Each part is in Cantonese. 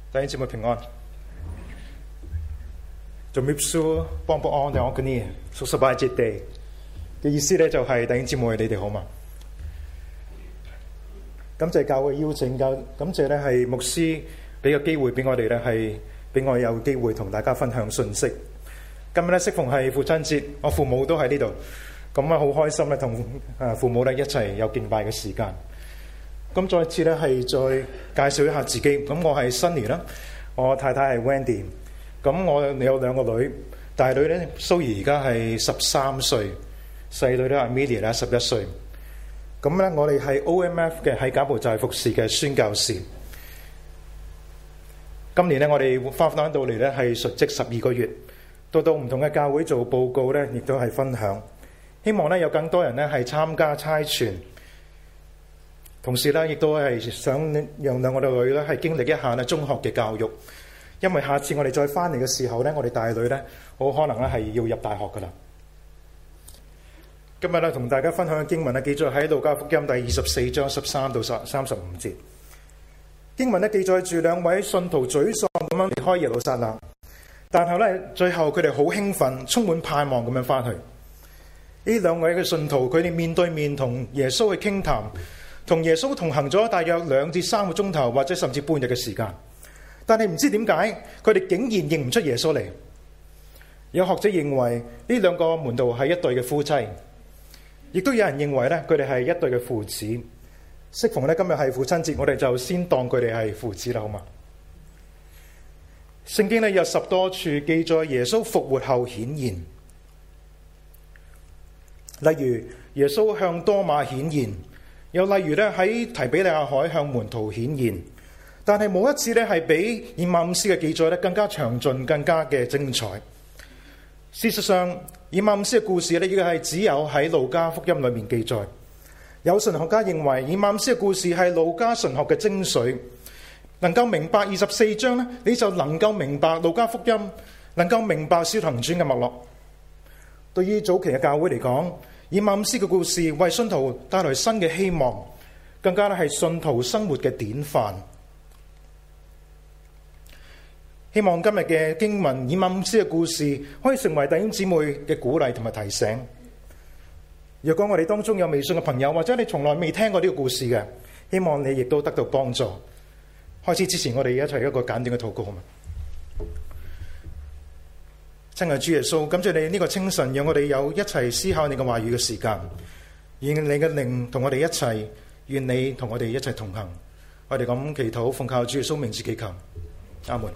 弟兄姊妹平安。做 Mipsu 幫幫安定我嗰啲屬十八節地嘅意思咧，就係弟兄姊妹你哋好嘛？感謝教會邀請，感謝咧係牧師俾個機會俾我哋咧，係俾我有機會同大家分享信息。今日咧適逢係父親節，我父母都喺呢度，咁啊好開心咧，同父母咧一齊有敬拜嘅時間。咁再次咧係再介紹一下自己。咁我係 Sunny 啦，我太太係 Wendy。咁我有兩個女，大女咧 Zoe 而家係13歲，細女咧 Amelia 咧11歲。咁咧我哋係 OMF 嘅喺柬埔寨服侍嘅宣教士。今年咧我哋翻到嚟咧係述職12個月，到唔同嘅教會做報告咧，亦都係分享。希望咧有更多人咧係參加差傳。同時咧，亦都係想讓我哋女咧係經歷一下咧中學嘅教育，因為下次我哋再翻嚟嘅時候咧，我哋大女咧好可能咧係要入大學噶啦。今日咧同大家分享嘅經文咧記載喺路加福音第24章13到35節。經文咧記載住兩位信徒沮喪咁樣離開耶路撒冷，但係咧最後佢哋好興奮，充滿盼望咁樣翻去。呢兩位嘅信徒，佢哋面對面同耶穌去傾談。同耶穌同行咗大約2至3個鐘頭，或者甚至半日嘅時間，但係唔知點解佢哋竟然認唔出耶穌嚟。有學者認為呢兩個門徒係一對嘅夫妻，亦都有人認為咧佢哋係一對嘅父子。適逢咧今日係父親節，我哋就先當佢哋係父子啦，好嘛？聖經咧有10多處記載耶穌復活後顯現，例如耶穌向多馬顯現。又例如咧喺提比利亞海向門徒顯現，但係冇一次咧係比以馬忤斯嘅記載咧更加詳盡、更加嘅精彩。事實上，以馬忤斯嘅故事咧，亦係只有喺路加福音裏面記載。有神學家認為，以馬忤斯嘅故事係路加神學嘅精髓。能夠明白24章咧，你就能夠明白路加福音，能夠明白使徒行傳嘅脈絡。對於早期嘅教會嚟講，以馬忤斯嘅故事為信徒帶來新嘅希望，更加係信徒生活嘅典範。希望今日嘅經文以馬忤斯嘅故事可以成為弟兄姊妹嘅鼓勵同埋提醒。若果我哋當中有未信嘅朋友，或者你從來未聽過呢個故事嘅，希望你亦都得到幫助。開始之前，我哋一齊一個簡短嘅禱告好嗎？親愛主耶穌，感謝你呢個清晨，讓我哋有一齊思考你嘅話語嘅時間。願你嘅靈同我哋一齊，願你同我哋一齊同行。我哋咁祈禱，奉靠主耶穌名字祈求，阿門。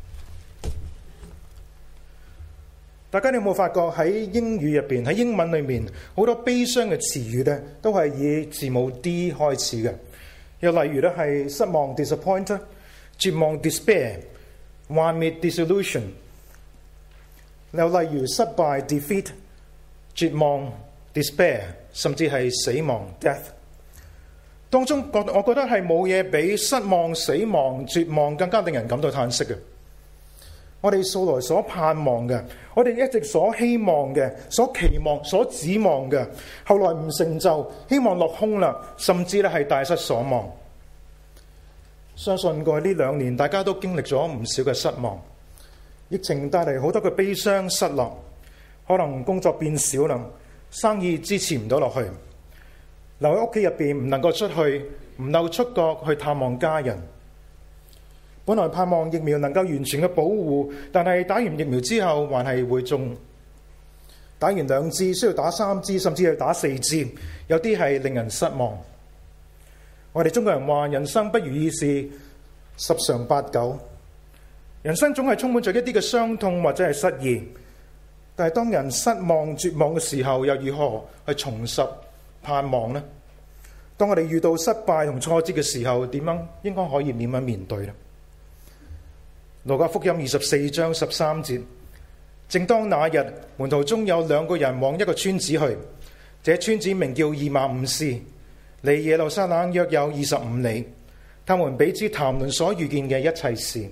大家你有冇發覺喺英語入邊，喺英文裏面好多悲傷嘅詞語咧，都係以字母 D 開始嘅。又例如咧係失望 disappoint、絕望 despair、幻滅 disillusion。又例如失敗 defeat、絕望 despair， 甚至係死亡 death。當中我覺得係冇嘢比失望、死亡、絕望更加令人感到嘆息嘅。我哋素來所盼望嘅，我哋一直所希望嘅、所期望、所指望嘅，後來唔成就，希望落空啦，甚至咧係大失所望。相信過去呢2年，大家都經歷咗唔少嘅失望。疫情帶嚟好多嘅悲傷失落，可能工作變少啦，生意支持唔到落去，留喺屋企入邊唔能夠出去，唔能夠出國去探望家人。本來盼望疫苗能夠完全嘅保護，但係打完疫苗之後還係會中。打完2支需要打3支，甚至要打4支，有啲係令人失望。我哋中國人話人生不如意事10常8九。人生總係充滿着一啲嘅傷痛或者係失意，但係當人失望絕望嘅時候，又如何去重拾盼望呢？當我哋遇到失敗同挫折嘅時候，應該可以點樣面對呢？路加福音24章13節，正當那日，門徒中有2個人往一個村子去，這村子名叫以馬忤斯，離耶路撒冷約有25里。他們彼此談論所遇見嘅一切事。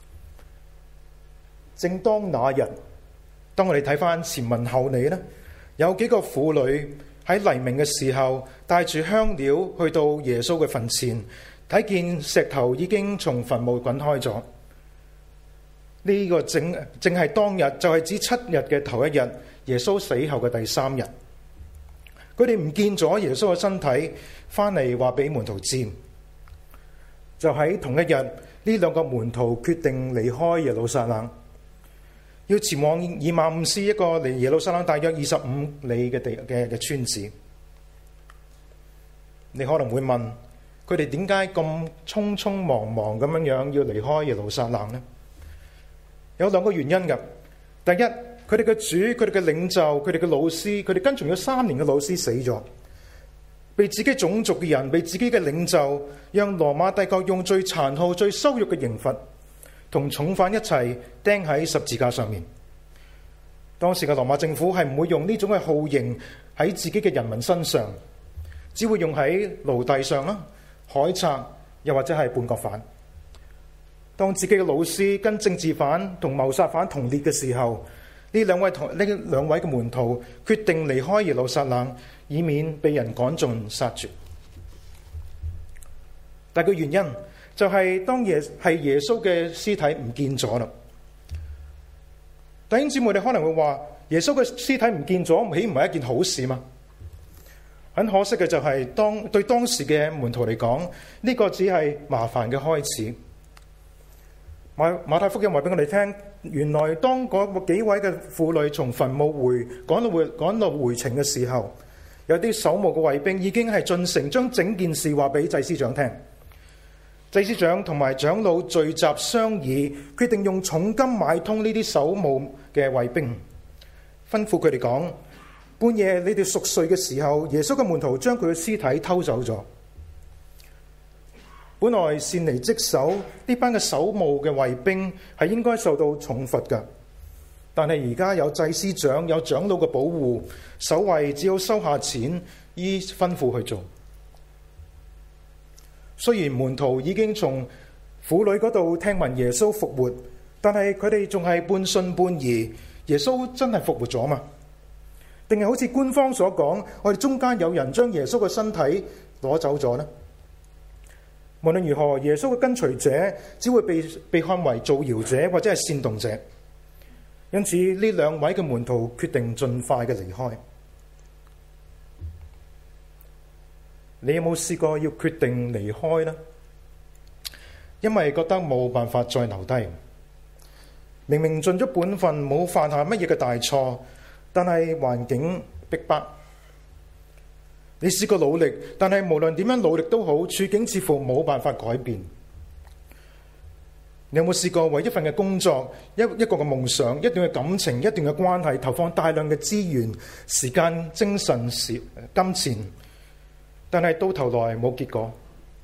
正當那日，當我哋睇翻前文後理呢，有幾個婦女喺黎明嘅時候帶住香料去到耶穌嘅墳前，睇見石頭已經從墳墓滾開咗， 呢個正係當日，就係指7日嘅頭一日，耶穌死後嘅第3日。佢哋唔見咗耶穌嘅身體，翻嚟話俾門徒知。就喺同一日，呢2個門徒決定離開耶路撒冷，要前往以馬忤斯，一個離耶路撒冷大約25里嘅村子。你可能會問，佢哋點解咁匆匆忙忙咁樣要離開耶路撒冷呢？有2個原因㗎。第一，佢哋嘅主、佢哋嘅領袖、佢哋嘅老師，佢哋跟從咗3年嘅老師死咗，被自己種族嘅人、被自己嘅領袖，讓羅馬帝國用最殘酷、最羞辱嘅刑罰，同重犯一齊釘喺十字架上面。當時嘅羅馬政府係唔會用呢種嘅酷刑喺自己嘅人民身上，只會用喺奴隸上啦、海賊，又或者係叛國犯。當自己嘅老師跟政治犯同謀殺犯同列嘅時候，呢兩位嘅門徒決定離開耶路撒冷，以免被人趕盡殺絕。第二個原因就係當耶穌嘅屍體唔見咗啦。弟兄姊妹，你可能會話，耶穌嘅屍體唔見咗，豈唔係一件好事嗎？很可惜嘅就係對當時嘅門徒嚟講，呢個只係麻煩嘅開始。馬太福音話俾我哋聽，原來當嗰幾位嘅婦女從墳墓趕到回程嘅時候，有啲守墓嘅衛兵已經係進城，將整件事話俾祭司長聽。祭司長同埋長老聚集商議，決定用重金買通呢啲守墓嘅衛兵，吩咐佢哋講：半夜你哋熟睡嘅時候，耶穌嘅門徒將佢嘅屍體偷走咗。本來擅離職守呢班嘅守墓嘅衛兵係應該受到重罰㗎，但係而家有祭司長、有長老嘅保護，守衛只好收下錢，依吩咐去做。雖然門徒已經從婦女嗰度聽聞耶穌復活，但係佢哋仲係半信半疑，耶穌真係復活咗嘛？定係好似官方所講，我哋中間有人將耶穌嘅身體攞走咗呢？無論如何，耶穌嘅跟隨者只會被看為造謠者或者係煽動者，因此呢2位嘅門徒決定盡快嘅離開。你有冇試過要決定離開呢？因為覺得冇辦法再留低，明明盡咗本分，冇犯下乜嘢嘅大錯，但係環境逼迫。你試過努力，但係無論點樣努力都好，處境似乎冇辦法改變。你有冇試過為一份嘅工作、一個嘅夢想、一段嘅感情、一段嘅關係，投放大量嘅資源、時間、精神、金錢，但係到頭來冇結果？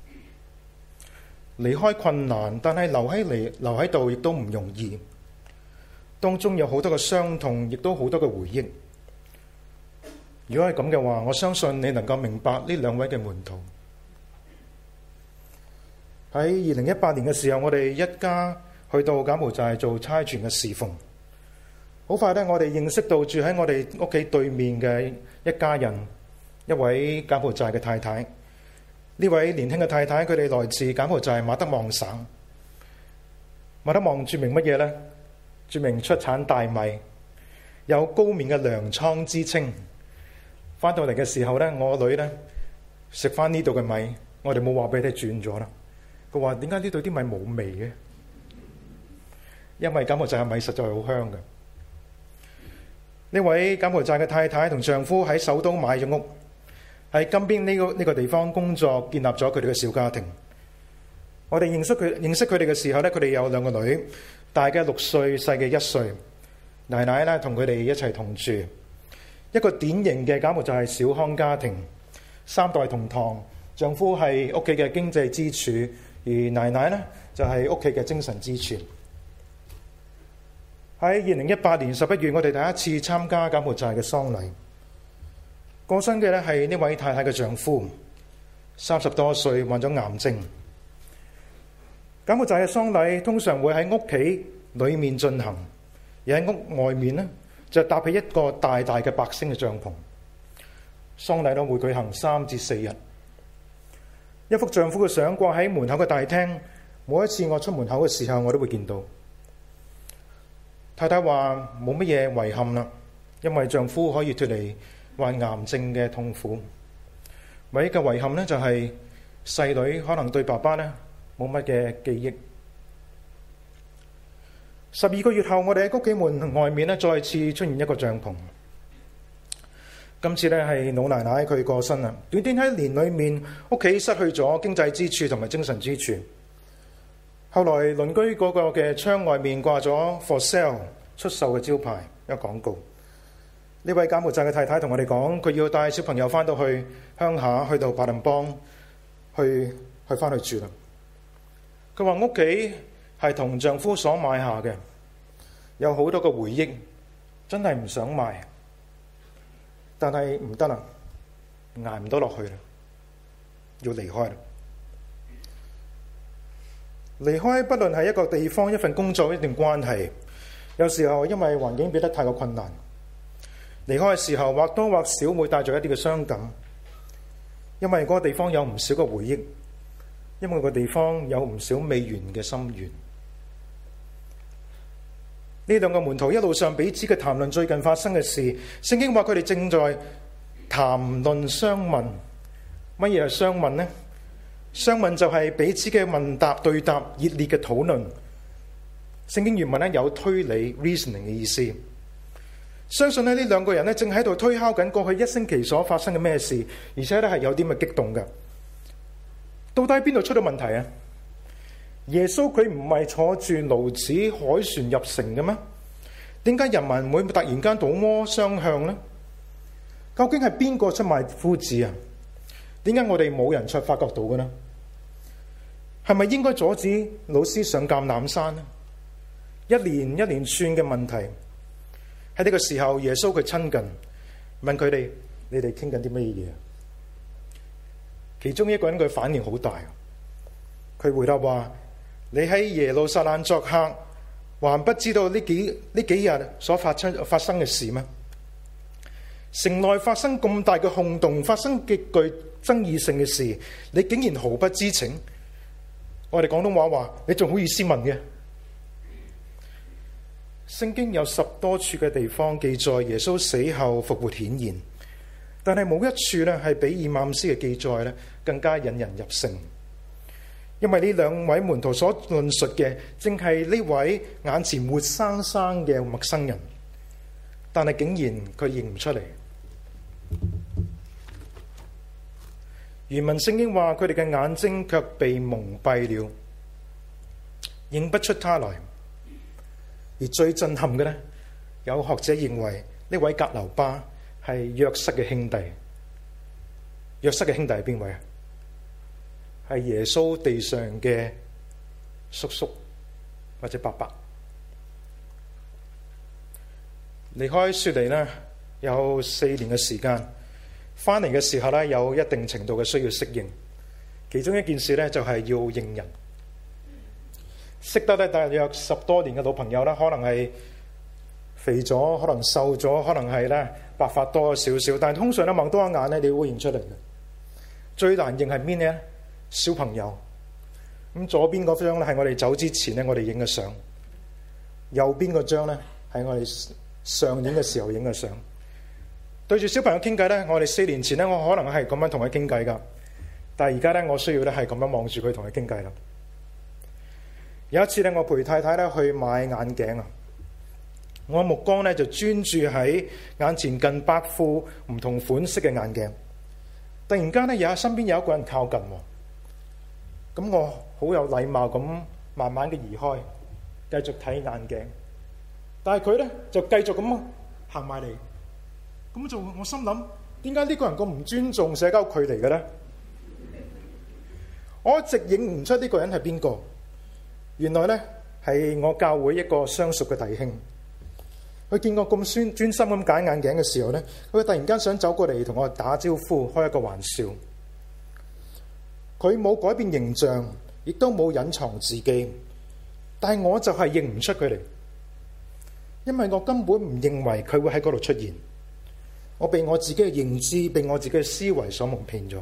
離開困難，但係留喺度亦都唔容易，當中有好多嘅傷痛，亦都好多嘅回憶。如果係咁嘅話，我相信你能夠明白呢2位嘅門徒。喺2018年嘅時候，我哋一家去到柬埔寨做差傳嘅侍奉。好快呢，我哋認識到住喺我哋屋企對面嘅一家人，一位柬埔寨嘅太太。呢位年輕嘅太太，佢哋來自柬埔寨馬德望省。馬德望著名乜嘢呢？著名出產大米，有高棉嘅糧倉之稱。翻到嚟嘅時候呢，我女呢食翻呢度嘅米，我哋冇話俾佢轉咗啦。佢話：點解呢度啲米冇味嘅？因為柬埔寨嘅米實在係好香嘅。呢位柬埔寨嘅太太同丈夫喺首都買咗屋，喺金邊呢個地方工作，建立咗佢哋嘅小家庭。我哋認識佢哋嘅時候呢，佢哋有2個女，大嘅6歲，細嘅1歲。奶奶呢同佢哋一齊同住。一個典型嘅柬埔寨小康家庭，3代同堂，丈夫係屋企嘅經濟支柱，而奶奶呢就係屋企嘅精神支柱。喺2018年11月，我哋第一次參加柬埔寨嘅喪禮。過身嘅呢係呢位太太嘅丈夫，30多歲，患咗癌症。柬埔寨嘅喪禮通常會喺屋企裏面進行，而喺屋外面呢，就搭起一個大大嘅白色嘅帳篷。喪禮都會舉行3至4日。一幅丈夫嘅相掛喺門口嘅大廳，每一次我出門口嘅時候，我都會見到。 太太話冇乜嘢遺憾啦，因為丈夫可以脫離患癌症嘅痛苦。唯一嘅遺憾呢，就係細女可能對爸爸呢冇乜嘅記憶。12個月後，我哋喺屋企門外面呢再次出現一個帳篷。今次呢係老奶奶佢過身啦，短短喺年裏面，屋企失去咗經濟支柱同埋精神支柱。後來鄰居嗰個嘅窗外面掛咗 for sale 出售嘅招牌，一個廣告。呢位柬埔寨嘅太太同我哋講，佢要帶小朋友翻到去鄉下，去到巴林邦去翻去住啦。佢話屋企係同丈夫所買下嘅，有好多個回憶，真係唔想賣，但係唔得啦，捱唔到落去啦，要離開啦。離開不論係一個地方、一份工作、一段關係，有時候因為環境變得太過困難，離開嘅時候或多或少會帶著一啲嘅傷感，因為嗰個地方有唔少嘅回憶，因為嗰個地方有唔少未完嘅心願。呢兩個門徒一路上彼此嘅談論最近發生嘅事，聖經話佢哋正在談論相問。乜嘢係相問呢？相問就係彼此嘅問答對答，熱烈嘅討論。聖經原文咧有推理 reasoning 嘅意思。相信呢兩個人咧正喺度推敲緊過去一星期所發生嘅咩事，而且咧係有啲咁嘅激動嘅。到底邊度出咗問題啊？耶穌佢唔係坐住驢子海船入城嘅咩？點解人民會突然間倒戈相向呢？究竟係邊個出賣夫子啊？點解我哋冇人發覺到嘅呢？係咪應該阻止老師上橄欖山呢？一連串嘅問題。喺呢個時候，耶穌佢親近問佢哋：你哋傾緊啲乜嘢？其中一個人佢反應好大，佢回答話：你喺耶路撒冷作客，還不知道呢幾日所發生嘅事咩？城內發生咁大嘅轟動，發生極具爭議性嘅事，你竟然毫不知情？我哋廣東話話，你仲好意思問嘅？聖經有10多處嘅地方記載耶穌死後復活顯現，但係冇一處咧係比以馬忤斯嘅記載咧更加引人入勝。因為呢兩位門徒所論述嘅，正係呢位眼前活生生嘅陌生人，但係竟然佢認唔出嚟。原文聖經話佢哋嘅眼睛卻被蒙蔽了，認不出他來。而最震撼嘅呢，有學者認為呢位革流巴係約瑟嘅兄弟。約瑟嘅兄弟係邊位啊？係耶穌地上嘅叔叔或者伯伯。離開雪梨呢，有4年嘅時間，翻嚟嘅時候呢，有一定程度嘅需要適應。其中一件事呢，就係要認人。識得咧大約10多年嘅老朋友啦，可能係肥咗，可能瘦咗，可能係咧白髮多少少，但係通常咧望多一眼咧，你會認出嚟嘅。最難認係邊呢？小朋友。咁左邊嗰張咧係我哋走之前咧，我哋影嘅相；右邊嗰張咧係我哋上映嘅時候影嘅相。對住小朋友傾偈咧，我哋4年前咧，我可能係咁樣同佢傾偈噶，但係而家咧，我需要咧係咁樣望住佢同佢傾偈啦。有一次咧，我陪太太咧去買眼鏡啊，我目光咧就專注喺眼前近100副唔同款式嘅眼鏡。突然間咧，身邊有一個人靠近，咁我好有禮貌咁慢慢嘅移開，繼續睇眼鏡。但係佢咧就繼續咁行埋嚟，咁我心諗，點解呢個人咁唔尊重社交距離嘅咧？我一直認唔出呢個人係邊個。原來咧係我教會一個相熟嘅弟兄，佢見我咁專心咁揀眼鏡嘅時候咧，佢突然間想走過嚟同我打招呼，開一個玩笑。佢冇改變形象，亦都冇隱藏自己，但係我就係認唔出佢嚟，因為我根本唔認為佢會喺嗰度出現。我被我自己嘅認知，被我自己嘅思維所蒙騙咗。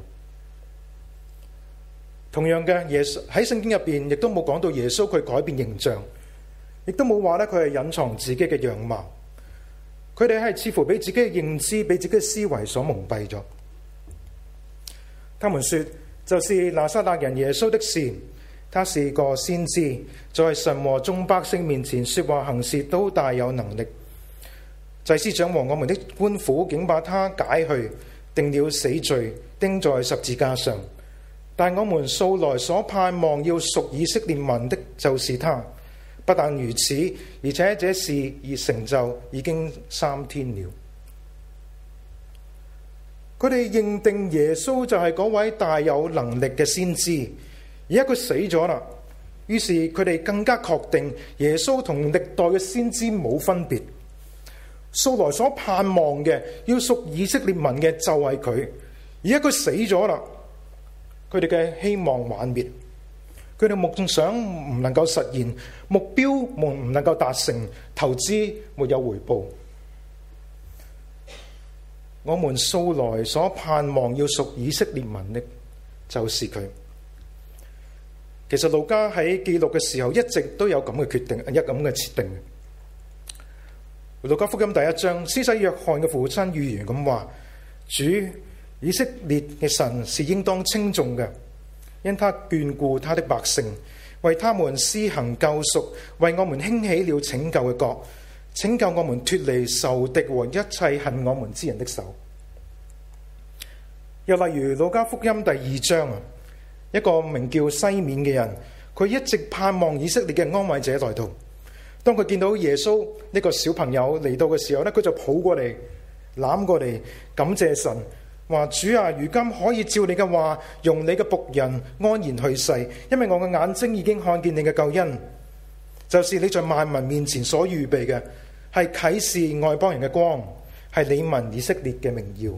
同樣嘅，耶穌喺聖經入邊亦都冇講到耶穌佢改變形象， 亦都冇話咧佢係隱藏自己嘅樣貌。佢哋係似乎俾自己嘅認知、俾自己嘅思維所蒙蔽咗。他們說，就是拿撒勒人耶穌的事，他是個先知，在神和眾百姓面前說話行事都大有能力。祭司長和我們的官府竟把他解去，定了死罪，釘在十字架上。但我們素來所盼望要屬以色列民的，就是他。不但如此，而且這事已成就，已經3天了。佢哋認定耶穌就係嗰位大有能力嘅先知，而家佢死咗啦。於是佢哋更加確定耶穌同歷代嘅先知冇分別。素來所盼望嘅要屬以色列民嘅就係佢，而家佢死咗啦。佢哋嘅希望幻滅，佢哋夢想唔能夠實現，目標唔能夠達成，投資沒有回報。我們素來所盼望要屬以色列民的，就是佢。其實路加喺記錄嘅時候，一直都有咁嘅決定，一咁嘅設定。路加福音第1章，施洗約翰嘅父親預言咁話：主以色列嘅神是應當稱頌嘅，因他眷顧他的百姓，為他們施行救贖，為我們興起了拯救嘅國，拯救我們脫離仇敵和一切恨我們之人的手。又例如路加福音第2章，一個名叫西面嘅人，佢一直盼望以色列嘅安慰者來到。當佢見到耶穌呢個小朋友嚟到嘅時候呢，佢就抱過嚟，攬過嚟，感謝神，話：主啊，如今可以照你嘅話，用你嘅僕人安然去世，因為我嘅眼睛已經看見你嘅救恩，就是你在萬民面前所預備嘅，係啟示外邦人嘅光，係你民以色列嘅榮耀。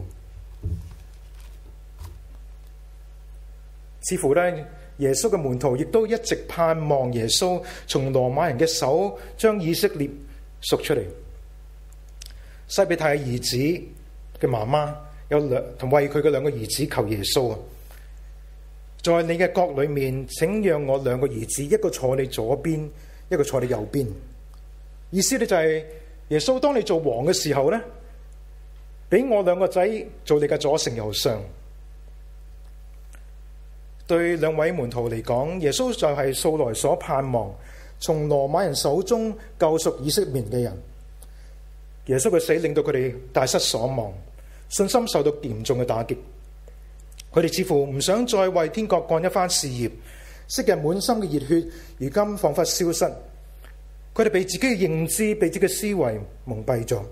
似乎呢，耶穌嘅門徒亦都一直盼望耶穌從羅馬人嘅手將以色列贖出嚟。西比泰嘅兒子嘅媽媽有同為佢嘅2個兒子求耶穌啊，在你嘅國裏面，請讓我2個兒子，一個坐你左邊，一個坐你右邊。意思呢就係耶穌，當你做王嘅時候呢，俾我2個仔做你嘅左丞右相。對2位門徒嚟講，耶穌就係素來所盼望從羅馬人手中救贖以色列嘅人。耶穌嘅死令到佢哋大失所望，信心受到嚴重嘅打擊。佢哋似乎唔想再為天國幹一番事業，昔日滿心嘅熱血，如今彷彿消失。佢哋被自己嘅認知、被自己嘅思維蒙蔽咗。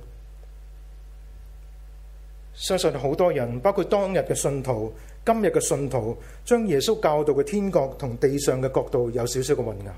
相信好多人，包括當日嘅信徒、今日嘅信徒，將耶穌教導嘅天國同地上嘅國度有少少嘅混淆。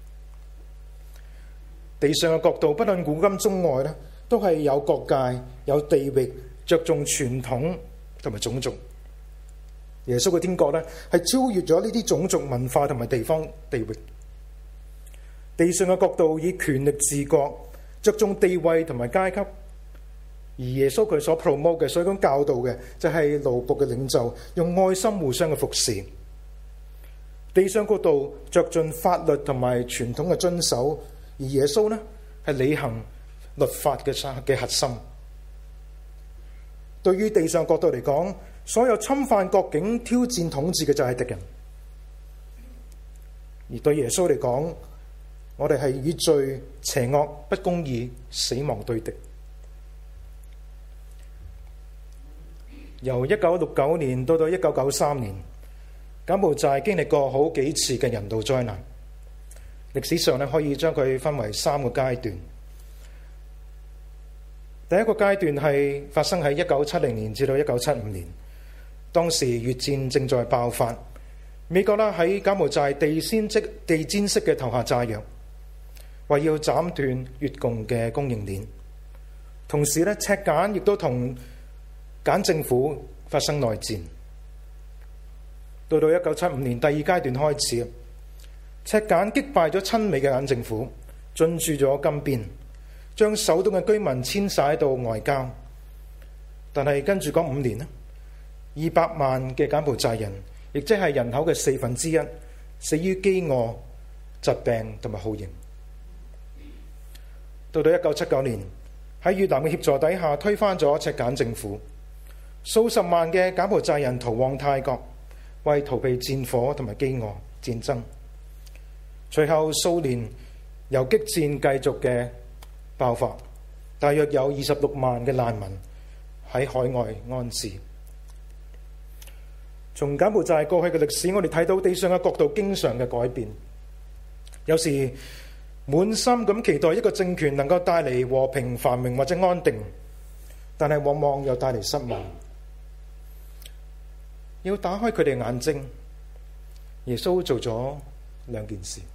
地上嘅國度，不論古今中外咧，都係有國界、有地域，着重傳統同埋種族。耶穌嘅天國咧，係超越咗呢啲種族文化同埋地方地域。地上嘅國度以權力治國，着重地位同埋階級。而耶穌佢所 promote 嘅、所講教導嘅，就係奴僕嘅領袖用愛心互相嘅服侍。地上國度着重法律同埋傳統嘅遵守，而耶穌呢係履行律法嘅核心。對於地上國度嚟講，所有侵犯國境、挑戰統治嘅就係敵人；而對耶穌嚟講，我哋係與罪、邪惡、不公義、死亡對敵。由1969年到1993年，柬埔寨經歷過好幾次嘅人道災難。歷史上可以將佢分為3個階段。第一個階段係發生喺1970年至到1975年，當時越戰正在爆發，美國喺柬埔寨地毯式嘅投下炸藥，為要斬斷越共嘅供應鏈。同時赤柬亦都同柬政府發生內戰。到1975年第2階段開始，赤柬擊敗咗親美嘅柬政府，進駐咗金邊，將首都嘅居民遷徙到外郊。但係跟住嗰5年200萬嘅柬埔寨人，亦即係人口嘅1/4，死於飢餓、疾病同埋酷刑。 到1979年喺越南嘅協助底下推翻咗赤柬政府，數十萬嘅柬埔寨人逃往泰國，為逃避戰火同埋飢餓戰爭。隨後數年游擊戰繼續嘅爆發，大約有26萬嘅難民喺海外安置。從柬埔寨過去嘅歷史，我哋睇到地上嘅國度經常嘅改變，有時滿心咁期待一個政權能夠帶嚟和平繁榮或者安定，但係往往又帶嚟失望。要打開佢哋眼睛，耶穌做咗兩件事。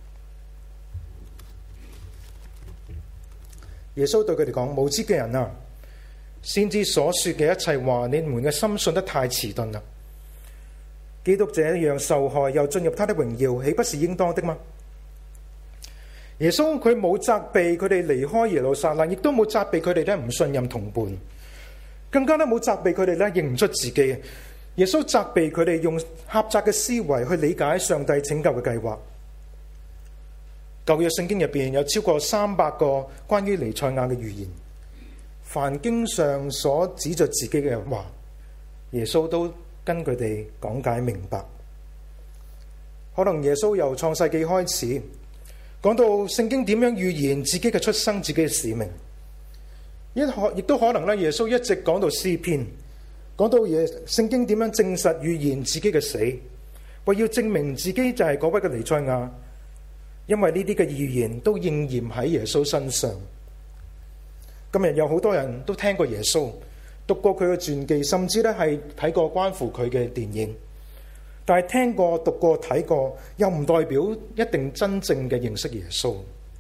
耶穌對佢哋講：無知嘅人啊，先知所說嘅一切話，你們嘅心信得太遲鈍啦。基督這樣受害又進入他的榮耀，豈不是應當的嗎？耶穌佢冇責備佢哋離開耶路撒冷，亦都冇責備佢哋咧唔信任同伴，更加咧冇責備佢哋咧認唔出自己。耶穌責備佢哋用狹窄嘅思維去理解上帝拯救嘅計劃。舊約聖經入邊有超過300個關於彌賽亞嘅預言，凡經上所指着自己嘅話，耶穌都跟佢哋講解明白。可能耶穌由創世紀開始講到聖經點樣預言自己嘅出生、自己嘅使命，亦都可能咧耶穌一直講到詩篇，講到聖經點樣證實預言自己嘅死，為要證明自己就係嗰位嘅彌賽亞。因為呢啲嘅預言都應驗喺耶穌身上。今日有好多人都聽過耶穌，讀過佢嘅傳記，甚至咧係睇過關乎佢嘅電影。但係聽過、讀過、睇過，又唔代表一定真正嘅認識耶穌。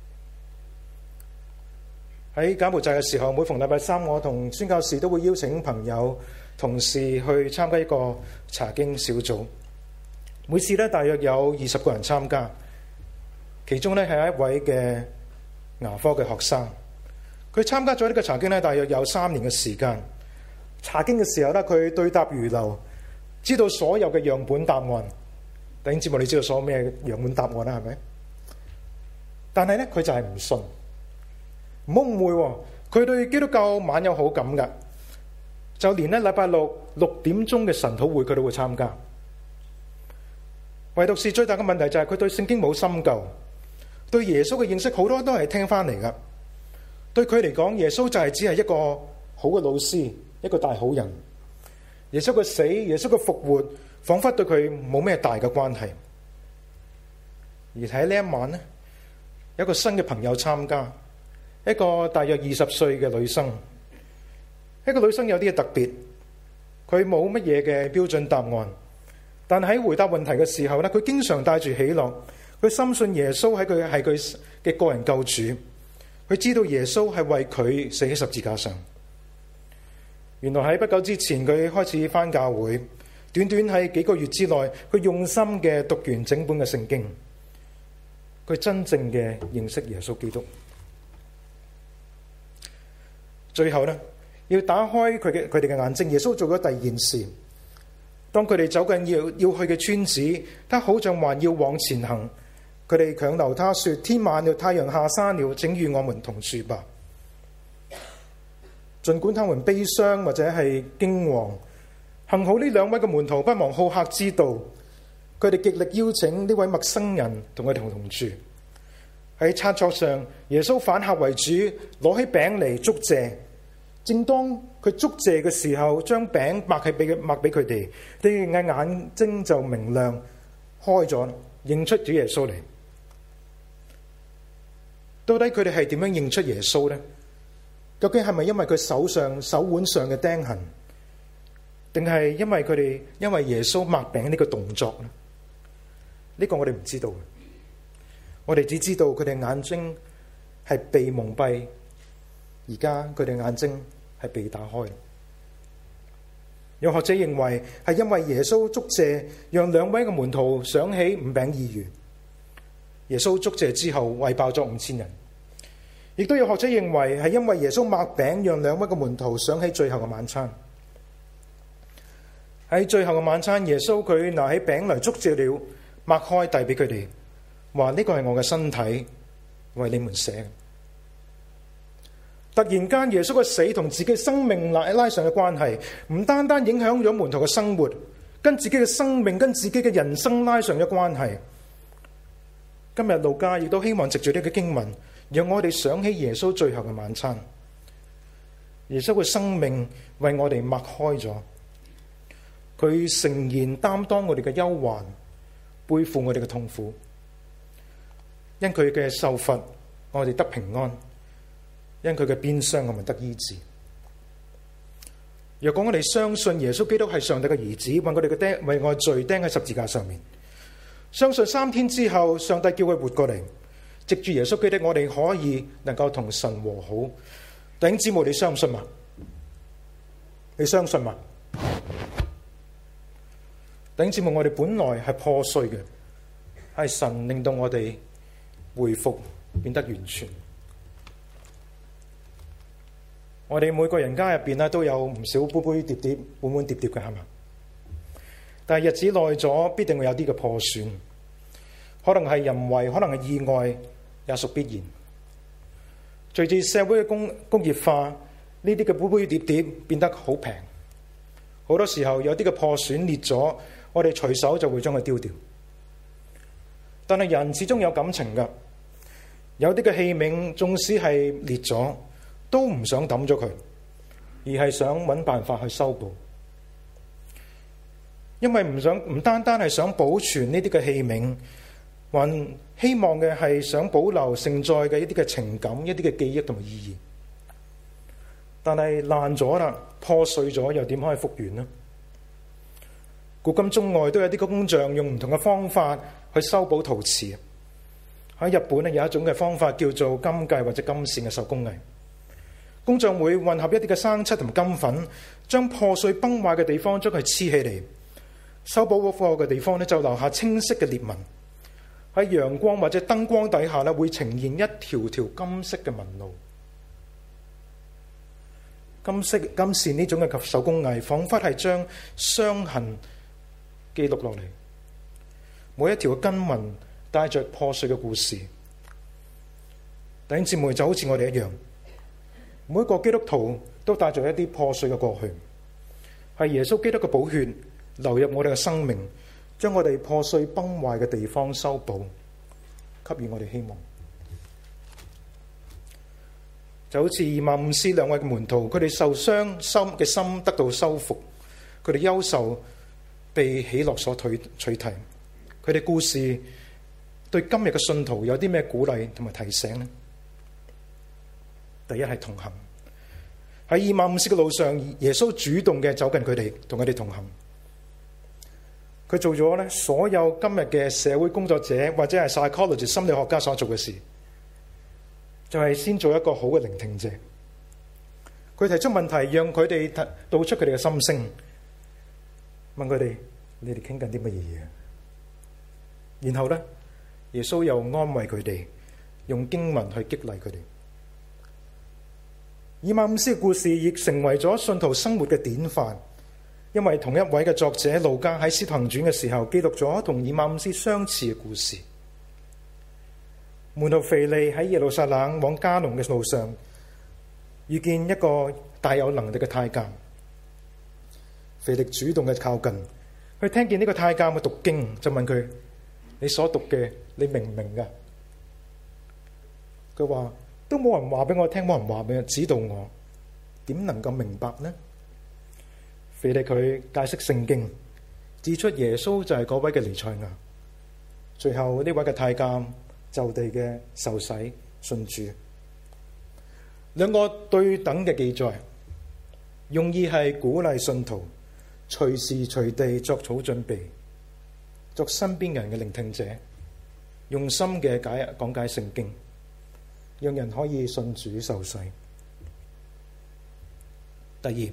喺柬埔寨嘅時候，每逢禮拜3，我同宣教士都會邀請朋友、同事去參加一個查經小組。每次咧大約有20個人參加。其中咧係一位嘅牙科嘅學生，佢參加咗呢個查經咧，大約有3年嘅時間。查經嘅時候咧，佢對答如流，知道所有嘅樣本答案。弟兄姊妹，你知道所有咩樣本答案啦？係咪？但係咧，佢就係唔信。唔好誤會，佢對基督教蠻有好感㗎，就連咧禮拜6點鐘嘅神禱會，佢都會參加。唯獨是最大嘅問題就係佢對聖經冇深究。對耶穌嘅認識好多都係聽翻嚟噶，對佢嚟講，耶穌就係只係一個好嘅老師，一個大好人。耶穌嘅死，耶穌嘅復活，仿佛對佢冇咩大嘅關係。而喺呢一晚呢，有一個新嘅朋友參加，一個大約20歲嘅女生。一個女生有啲嘅特別，佢冇乜嘢嘅標準答案，但喺回答問題嘅時候呢，佢經常帶住喜樂。佢深信耶穌係佢嘅個人救主，佢知道耶穌係為佢死喺十字架上。原來喺不久之前，佢開始返教會，短短喺幾個月之內，佢用心嘅讀完整本嘅聖經，佢真正嘅認識耶穌基督。最後呢，要打開佢哋嘅眼睛，耶穌做咗第二件事。當佢哋走近要去嘅村子，他好像還要往前行。佢哋強留他說：天晚了，太陽下山了，請與我們同住吧。儘管他們悲傷或者係驚惶，幸好呢2位嘅門徒不忘好客之道，佢哋極力邀請呢位陌生人同佢哋同住。喺餐桌上，耶穌反客為主，攞起餅嚟祝謝。正當佢祝謝嘅時候，將餅擘俾佢哋，佢哋嘅眼睛就明亮開咗，認出咗耶穌嚟。到底佢哋係點樣認出耶穌呢？究竟係咪因為佢手腕上嘅釘痕，定係因為耶穌擘餅呢個動作呢？呢個我哋唔知道，我哋只知道佢哋眼睛係被蒙蔽，而家佢哋眼睛係被打開。有學者認為係因為耶穌祝謝，讓2位嘅門徒想起5餅2魚。耶穌祝謝之後餵飽咗5000人。亦都有學者認為係因為耶穌擘餅，讓2位嘅門徒想起最後嘅晚餐。喺最後嘅晚餐，耶穌佢拿起餅嚟祝謝了，擘開遞俾佢哋，話呢個係我嘅身體，為你們捨。 突然間耶穌嘅死同自己嘅生命拉上嘅關係，唔單單影響咗門徒嘅生活，跟自己嘅生命、跟自己嘅人生拉上咗關係。今日路加亦都希望藉住呢個經文，讓我哋想起耶穌最後嘅晚餐。耶穌嘅生命為我哋擘開咗，佢誠然擔當我哋嘅憂患，背負我哋嘅痛苦。因佢嘅受罰，我哋得平安；因佢嘅鞭傷，我們得醫治。若果我哋相信耶穌基督係上帝嘅兒子，為我哋嘅為我罪釘喺十字架上面，相信3天之後上帝叫佢活過嚟，藉住耶穌基督，我哋可以能夠同神和好。弟兄姊妹，你相信嗎？你相信嗎？弟兄姊妹，我哋本來係破碎嘅，係神令到我哋恢復變得完全。我哋每個人家入邊咧都有唔少杯杯碟碟、碗碗碟碟嘅，係嘛？但係日子耐咗，必定會有啲嘅破損，可能係人為，可能係意外，也屬必然。隨住社會嘅工業化，呢啲嘅杯杯碟碟變得好平，好多時候有啲嘅破損裂咗，我哋隨手就會將佢丟掉。但係人始終有感情㗎，有啲嘅器皿縱使係裂咗，都唔想抌咗佢，而係想揾辦法去修補。因為唔單單係想保存呢啲嘅器皿，還希望嘅係想保留承載嘅一啲嘅情感、一啲嘅記憶同埋意義。但係爛咗啦，破碎咗，又點可以復原呢？古今中外都有啲工匠用唔同嘅方法去修補陶瓷。喺日本咧有一種嘅方法叫做金繼或者金線嘅手工藝。工匠會混合一啲嘅生漆同埋金粉，將破碎崩壞嘅地方將佢黐起嚟，修補嗰個嘅地方咧就留下清晰嘅裂紋。喺陽光或者燈光底下咧，會呈現一條條金色嘅紋路。金線呢種嘅手工藝，彷彿係將傷痕記錄落嚟。每一條嘅根紋帶着破碎嘅故事。弟兄姊妹，就好似我哋一樣，每一個基督徒都帶着一啲破碎嘅過去，係耶穌基督嘅寶血流入我哋嘅生命，將我哋破碎崩壞嘅地方修補，給予我哋希望。就好似以馬忤斯兩位嘅門徒，佢哋受傷嘅心得到修復，佢哋憂愁被喜樂所取替。佢哋故事對今日嘅信徒有啲咩鼓勵同埋提醒呢？第一係同行。喺以馬忤斯嘅路上，耶穌主動嘅走近佢哋，同佢哋同行。佢做咗咧所有今日嘅社會工作者或者係 psychologist 心理學家所做嘅事，就係先做一個好嘅聆聽者。佢提出問題，讓佢哋道出佢哋嘅心聲，問佢哋：你哋傾緊啲乜嘢？然後咧，耶穌又安慰佢哋，用經文去激勵佢哋。以馬忤斯嘅故事亦成為咗信徒生活嘅典範，因為同一位嘅作者路加喺《使徒行傳》嘅時候記錄咗同以馬忤斯相似嘅故事。門徒腓利喺耶路撒冷往加農嘅路上，遇見一個大有能力嘅太監。腓力主動嘅靠近，佢聽見呢個太監嘅讀經，就問佢：你所讀嘅，你明唔明㗎？佢話：都冇人話俾我聽，冇人話俾我指導我，點能夠明白呢？腓力佢解釋聖經，指出耶穌就係嗰位嘅彌賽亞。最後呢位嘅太監就地嘅受洗信主。兩個對等嘅記載，用意係鼓勵信徒隨時隨地作好準備，作身邊人嘅聆聽者，用心嘅講解聖經，讓人可以信主受洗。第二，弟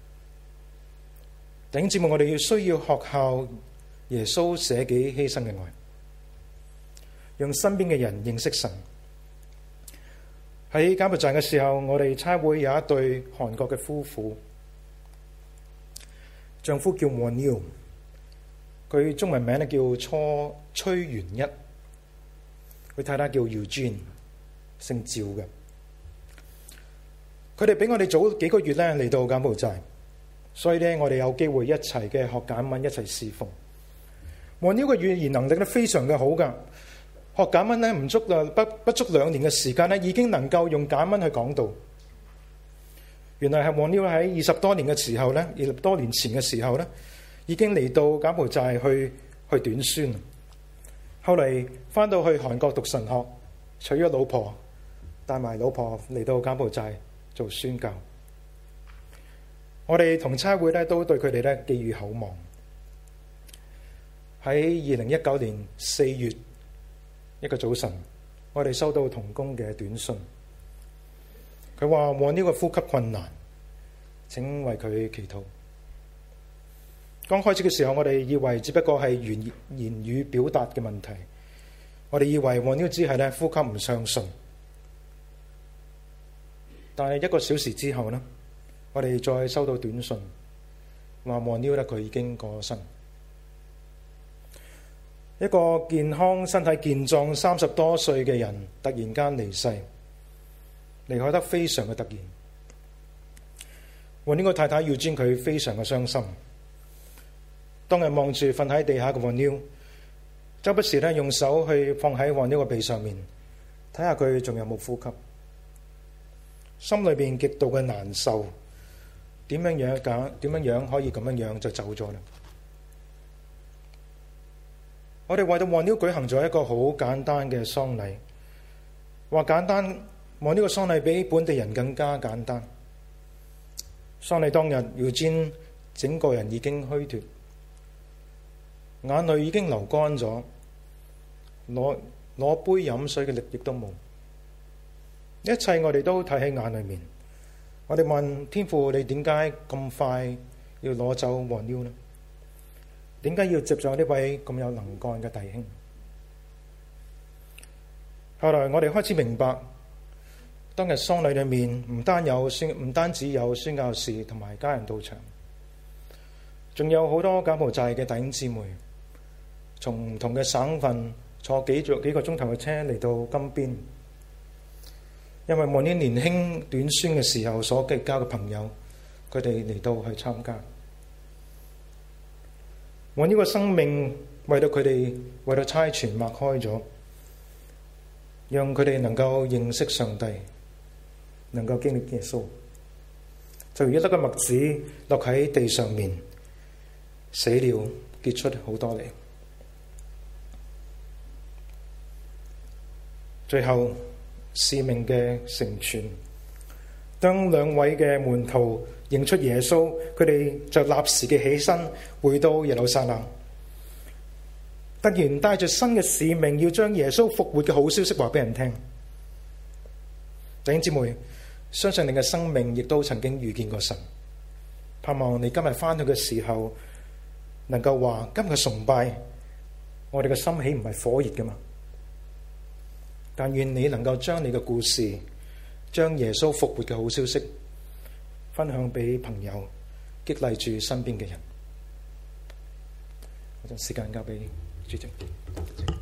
兄姊妹，我哋需要學效耶穌捨己犧牲嘅愛，讓身邊嘅人認識神。喺柬埔寨嘅時候，我哋差會有一對韓國嘅夫婦，丈夫叫和妞，佢中文名咧叫崔元一，佢太太叫姚娟，姓趙嘅。 佢哋比我哋早幾個月咧嚟到柬埔寨，所以咧我哋有機會一齊嘅學柬文，一齊侍奉。黃妞嘅語言能力咧非常嘅好噶，學柬文咧不足2年嘅時間咧，已經能夠用柬文去講道。原來係黃妞喺20多年嘅時候咧，20多年前嘅時候咧，已經嚟到柬埔寨去短宣。後嚟翻到去韓國讀神學，娶咗老婆，帶埋老婆嚟到柬埔寨做宣教。我哋同差會咧都對佢哋咧寄予厚望。喺2019年4月一個早晨，我哋收到同工嘅短信，佢話黃妞嘅呼吸困難，請為佢祈禱。剛開始嘅時候，我哋以為只不過係言語表達嘅問題，我哋以為黃妞只係咧呼吸唔暢順。但係1個小時之後呢，我哋再收到短信，話黃妞咧佢已經過咗身。一個健康、身體健壯、30多歲嘅人突然間離世，離開得非常嘅突然。黃妞個太太要尊佢非常嘅傷心。當日望住瞓喺地下嘅黃妞，周不時咧用手去放喺黃妞個鼻上面，睇下佢仲有冇呼吸。心裏邊極度嘅難受，點樣可以咁樣就走咗啦？我哋為到黃妞舉行咗一個好簡單嘅喪禮，話簡單，黃妞個喪禮比本地人更加簡單。喪禮當日，姚堅整個人已經虛脫，眼淚已經流乾咗，攞杯飲水嘅力亦都冇。一切我哋都睇喺眼裏面。我哋問天父：你點解咁快要攞走黃妞呢？點解要接咗呢位咁有能幹嘅弟兄？後來我哋開始明白，當日喪禮裏面唔單止有宣教士同埋家人到場，仲有好多柬埔寨嘅弟兄姊妹，從唔同嘅省份坐幾個鐘頭嘅車嚟到金邊，因為黃妞年輕短宣嘅時候所結交嘅朋友，佢哋嚟到去參加。黃妞個生命為到差傳擘開咗，讓佢哋能夠認識上帝，能夠經歷耶穌，就如一粒嘅麥子落喺地上面，死了結出好多嚟。最後使命嘅成全，當2位嘅門徒認出耶穌，佢哋就立時嘅起身回到耶路撒冷，突然帶着新嘅使命，要將耶穌復活嘅好消息話俾人聽。弟兄姊妹，相信你嘅生命亦都曾經遇見過神，盼望你今日翻去嘅時候能夠話：今日崇拜我哋嘅心豈唔係火熱㗎嘛？但願你能夠將你嘅故事，將耶穌復活嘅好消息分享俾朋友，激勵住身邊嘅人。我將時間交俾主席。